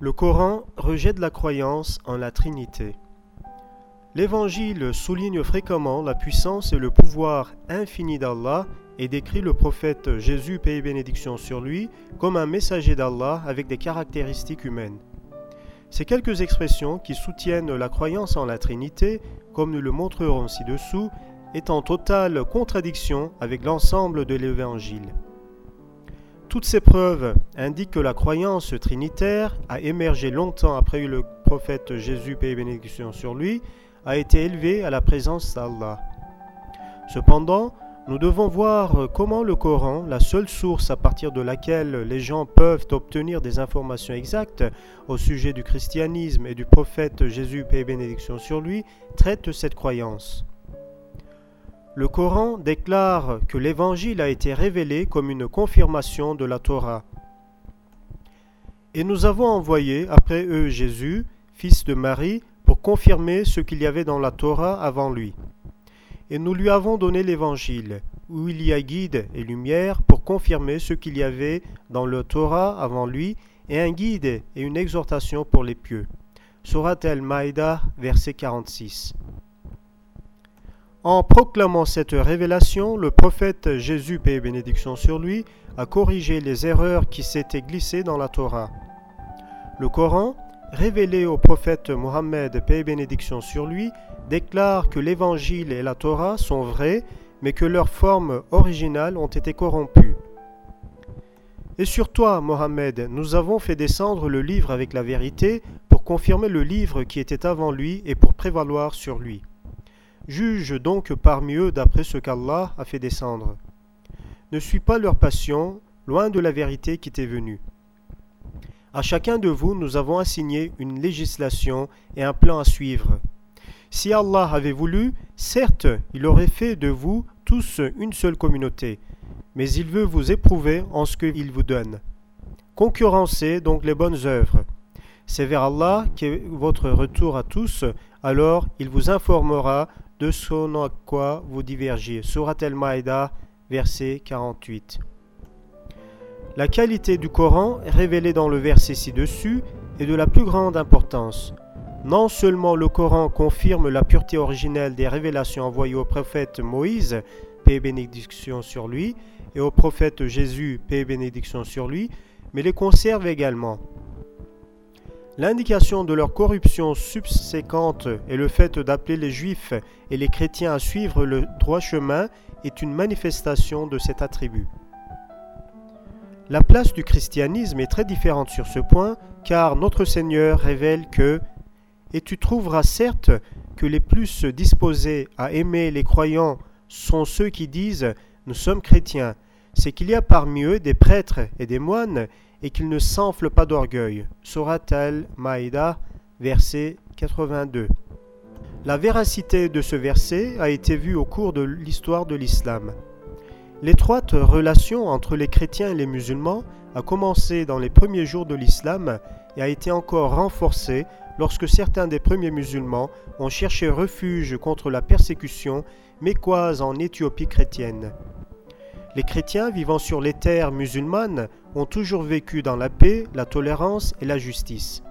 Le Coran rejette la croyance en la Trinité. L'Évangile souligne fréquemment la puissance et le pouvoir infini d'Allah et décrit le prophète Jésus, paix et bénédiction sur lui, comme un messager d'Allah avec des caractéristiques humaines. Ces quelques expressions qui soutiennent la croyance en la Trinité, comme nous le montrerons ci-dessous, est en totale contradiction avec l'ensemble de l'Évangile. Toutes ces preuves indiquent que la croyance trinitaire a émergé longtemps après le prophète Jésus, paix et bénédiction sur lui, a été élevée à la présence d'Allah. Cependant, nous devons voir comment le Coran, la seule source à partir de laquelle les gens peuvent obtenir des informations exactes au sujet du christianisme et du prophète Jésus, paix et bénédiction sur lui, traite cette croyance. Le Coran déclare que l'Évangile a été révélé comme une confirmation de la Torah. Et nous avons envoyé après eux Jésus, fils de Marie, pour confirmer ce qu'il y avait dans la Torah avant lui. Et nous lui avons donné l'Évangile, où il y a guide et lumière pour confirmer ce qu'il y avait dans le Torah avant lui, et un guide et une exhortation pour les pieux. Surat al-Maïda, verset 46. En proclamant cette révélation, le prophète Jésus, paix et bénédiction sur lui, a corrigé les erreurs qui s'étaient glissées dans la Torah. Le Coran, révélé au prophète Mohammed, paix et bénédiction sur lui, déclare que l'Évangile et la Torah sont vrais, mais que leurs formes originales ont été corrompues. Et sur toi, Mohammed, nous avons fait descendre le livre avec la vérité pour confirmer le livre qui était avant lui et pour prévaloir sur lui. Juge donc parmi eux d'après ce qu'Allah a fait descendre. Ne suis pas leur passion, loin de la vérité qui t'est venue. À chacun de vous, nous avons assigné une législation et un plan à suivre. Si Allah avait voulu, certes, il aurait fait de vous tous une seule communauté, mais il veut vous éprouver en ce qu'il vous donne. Concurrencez donc les bonnes œuvres. C'est vers Allah qu'est votre retour à tous, alors il vous informera de ce à quoi vous divergez. Surat al-Maïda, verset 48. La qualité du Coran, révélée dans le verset ci-dessus, est de la plus grande importance. Non seulement le Coran confirme la pureté originelle des révélations envoyées au prophète Moïse, paix et bénédiction sur lui, et au prophète Jésus, paix et bénédiction sur lui, mais les conserve également. L'indication de leur corruption subséquente et le fait d'appeler les Juifs et les chrétiens à suivre le droit chemin est une manifestation de cet attribut. La place du christianisme est très différente sur ce point, car notre Seigneur révèle que « Et tu trouveras certes que les plus disposés à aimer les croyants sont ceux qui disent « Nous sommes chrétiens », c'est qu'il y a parmi eux des prêtres et des moines, et qu'ils ne s'enflent pas d'orgueil. Surat al-Maïda, verset 82. La véracité de ce verset a été vue au cours de l'histoire de l'islam. L'étroite relation entre les chrétiens et les musulmans a commencé dans les premiers jours de l'islam et a été encore renforcée lorsque certains des premiers musulmans ont cherché refuge contre la persécution mécoise en Éthiopie chrétienne. Les chrétiens vivant sur les terres musulmanes ont toujours vécu dans la paix, la tolérance et la justice.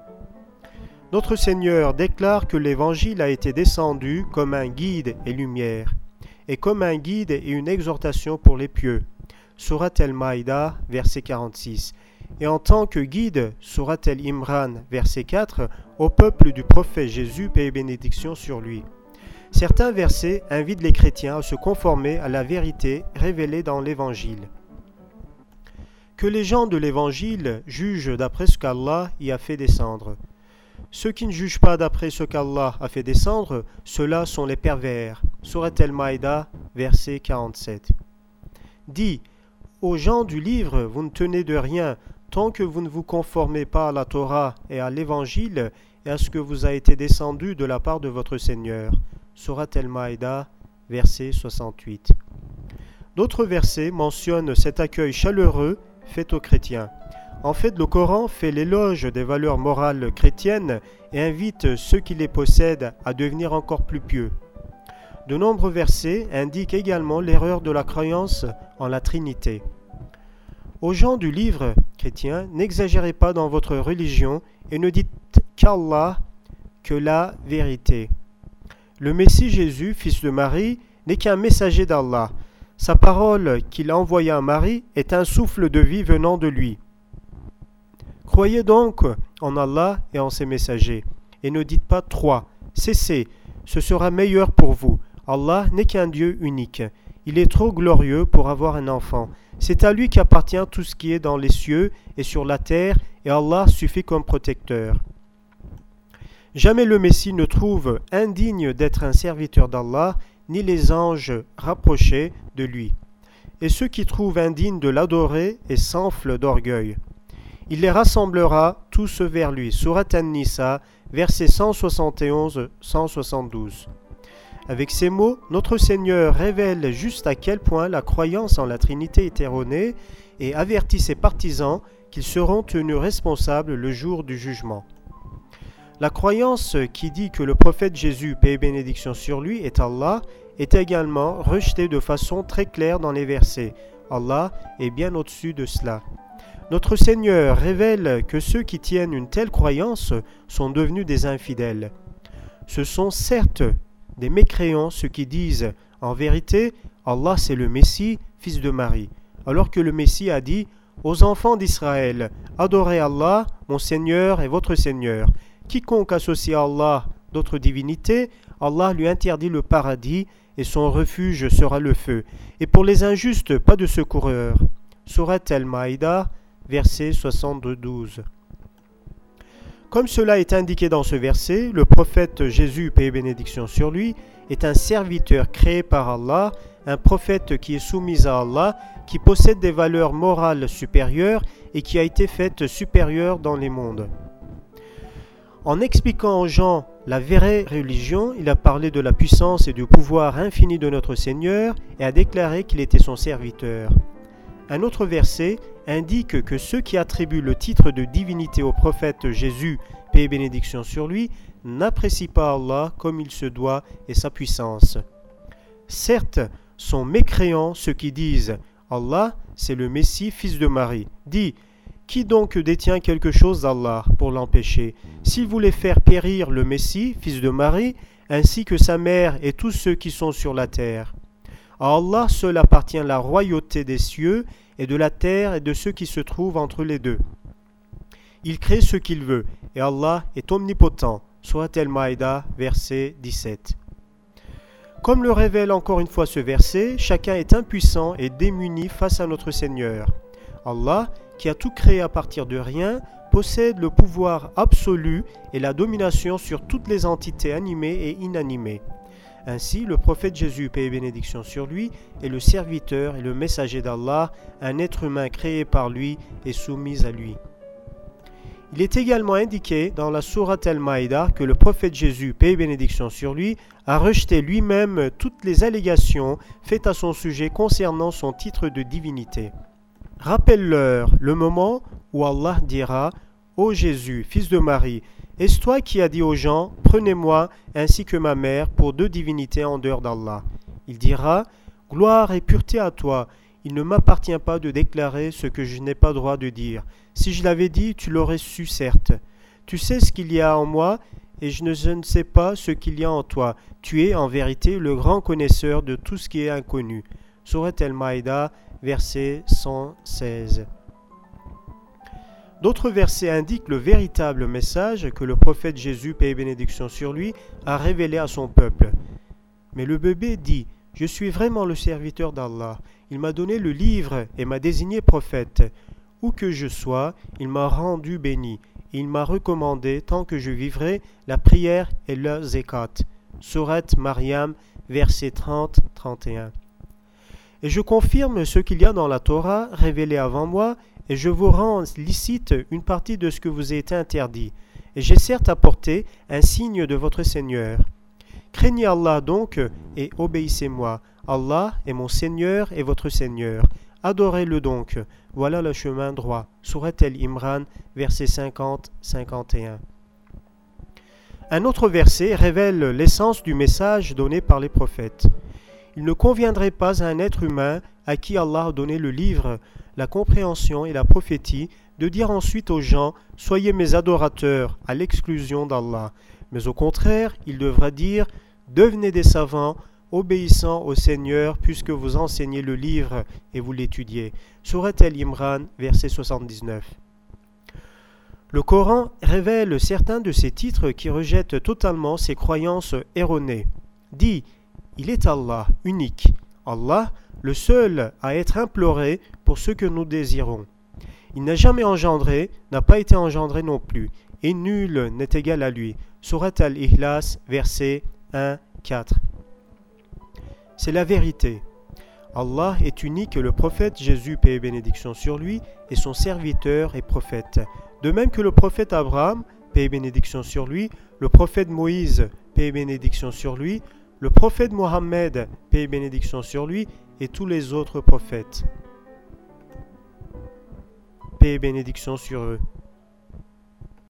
Notre Seigneur déclare que l'Évangile a été descendu comme un guide et lumière, et comme un guide et une exhortation pour les pieux. Surat al-Maïda, verset 46. Et en tant que guide, Surat al-Imran, verset 4, au peuple du prophète Jésus, paix et bénédiction sur lui. Certains versets invitent les chrétiens à se conformer à la vérité révélée dans l'Évangile. Que les gens de l'Évangile jugent d'après ce qu'Allah y a fait descendre. Ceux qui ne jugent pas d'après ce qu'Allah a fait descendre, ceux-là sont les pervers. Surat al-Maïda, verset 47. Dis, aux gens du livre, vous ne tenez de rien tant que vous ne vous conformez pas à la Torah et à l'Évangile et à ce que vous a été descendu de la part de votre Seigneur. Surat al-Maïda, verset 68. D'autres versets mentionnent cet accueil chaleureux fait aux chrétiens. En fait, le Coran fait l'éloge des valeurs morales chrétiennes et invite ceux qui les possèdent à devenir encore plus pieux. De nombreux versets indiquent également l'erreur de la croyance en la Trinité. Aux gens du livre chrétien, n'exagérez pas dans votre religion et ne dites qu'Allah que la vérité. Le Messie Jésus, fils de Marie, n'est qu'un messager d'Allah. Sa parole qu'il a envoyée à Marie est un souffle de vie venant de lui. Croyez donc en Allah et en ses messagers, et ne dites pas trois. Cessez, ce sera meilleur pour vous. Allah n'est qu'un Dieu unique. Il est trop glorieux pour avoir un enfant. C'est à lui qu'appartient tout ce qui est dans les cieux et sur la terre, et Allah suffit comme protecteur. Jamais le Messie ne trouve indigne d'être un serviteur d'Allah, ni les anges rapprochés de lui. Et ceux qui trouvent indigne de l'adorer et s'enflent d'orgueil. Il les rassemblera tous vers lui. Surat An-Nisa, versets 171-172. Avec ces mots, notre Seigneur révèle juste à quel point la croyance en la Trinité est erronée et avertit ses partisans qu'ils seront tenus responsables le jour du jugement. La croyance qui dit que le prophète Jésus, paix et bénédiction sur lui, est Allah, est également rejetée de façon très claire dans les versets. Allah est bien au-dessus de cela. Notre Seigneur révèle que ceux qui tiennent une telle croyance sont devenus des infidèles. Ce sont certes des mécréants ceux qui disent « En vérité, Allah c'est le Messie, fils de Marie », alors que le Messie a dit « Aux enfants d'Israël, adorez Allah, mon Seigneur et votre Seigneur. Quiconque associe à Allah d'autres divinités, Allah lui interdit le paradis et son refuge sera le feu. Et pour les injustes, pas de secoureur. » Surat Al-Maïda, verset 72. Comme cela est indiqué dans ce verset, le prophète Jésus, paix et bénédiction sur lui, est un serviteur créé par Allah, un prophète qui est soumis à Allah, qui possède des valeurs morales supérieures et qui a été fait supérieur dans les mondes. En expliquant aux gens la vraie religion, il a parlé de la puissance et du pouvoir infini de notre Seigneur et a déclaré qu'il était son serviteur. Un autre verset indique que ceux qui attribuent le titre de divinité au prophète Jésus, paix et bénédiction sur lui, n'apprécient pas Allah comme il se doit et sa puissance. Certes, sont mécréants ceux qui disent « Allah, c'est le Messie, fils de Marie ». Dis « Qui donc détient quelque chose d'Allah pour l'empêcher? S'il voulait faire périr le Messie, fils de Marie, ainsi que sa mère et tous ceux qui sont sur la terre. À Allah seul appartient la royauté des cieux et de la terre et de ceux qui se trouvent entre les deux. Il crée ce qu'il veut, et Allah est omnipotent. Surat Al-Maïda, verset 17. Comme le révèle encore une fois ce verset, chacun est impuissant et démuni face à notre Seigneur. Allah, qui a tout créé à partir de rien, possède le pouvoir absolu et la domination sur toutes les entités animées et inanimées. Ainsi, le prophète Jésus, paix et bénédiction sur lui, est le serviteur et le messager d'Allah, un être humain créé par lui et soumis à lui. Il est également indiqué dans la sourate Al-Maïda que le prophète Jésus, paix et bénédiction sur lui, a rejeté lui-même toutes les allégations faites à son sujet concernant son titre de divinité. Rappelle-leur le moment où Allah dira « Ô Jésus, fils de Marie, est-ce toi qui as dit aux gens « Prenez-moi ainsi que ma mère pour deux divinités en dehors d'Allah » Il dira « Gloire et pureté à toi, il ne m'appartient pas de déclarer ce que je n'ai pas droit de dire. Si je l'avais dit, tu l'aurais su certes. Tu sais ce qu'il y a en moi et je ne sais pas ce qu'il y a en toi. Tu es en vérité le grand connaisseur de tout ce qui est inconnu. » Surat Al-Maïda, verset 116. D'autres versets indiquent le véritable message que le prophète Jésus, paix et bénédiction sur lui, a révélé à son peuple. Mais le bébé dit « Je suis vraiment le serviteur d'Allah. Il m'a donné le livre et m'a désigné prophète. Où que je sois, il m'a rendu béni. Et il m'a recommandé, tant que je vivrai, la prière et le zakat. » Surat Maryam, versets 30-31. Et je confirme ce qu'il y a dans la Torah révélée avant moi, et je vous rends licite une partie de ce que vous a été interdit. Et j'ai certes apporté un signe de votre Seigneur. Craignez Allah donc et obéissez-moi. Allah est mon Seigneur et votre Seigneur. Adorez-le donc. Voilà le chemin droit. Surat Al-Imran, versets 50-51. Un autre verset révèle l'essence du message donné par les prophètes. Il ne conviendrait pas à un être humain à qui Allah a donné le livre, la compréhension et la prophétie de dire ensuite aux gens « Soyez mes adorateurs » à l'exclusion d'Allah. Mais au contraire, il devra dire « Devenez des savants, obéissant au Seigneur puisque vous enseignez le livre et vous l'étudiez. » Sourate Al-Imran, verset 79. Le Coran révèle certains de ces titres qui rejettent totalement ces croyances erronées. Dit « Il est Allah, unique. Allah, le seul à être imploré pour ce que nous désirons. Il n'a jamais engendré, n'a pas été engendré non plus, et nul n'est égal à lui. » Sourate Al-Ikhlas, versets 1, 4. C'est la vérité. Allah est unique et le prophète Jésus, paix et bénédiction sur lui, est son serviteur et prophète. De même que le prophète Abraham, paix et bénédiction sur lui, le prophète Moïse, paix et bénédiction sur lui, le prophète Mohammed, paix et bénédiction sur lui, et tous les autres prophètes. Paix et bénédiction sur eux.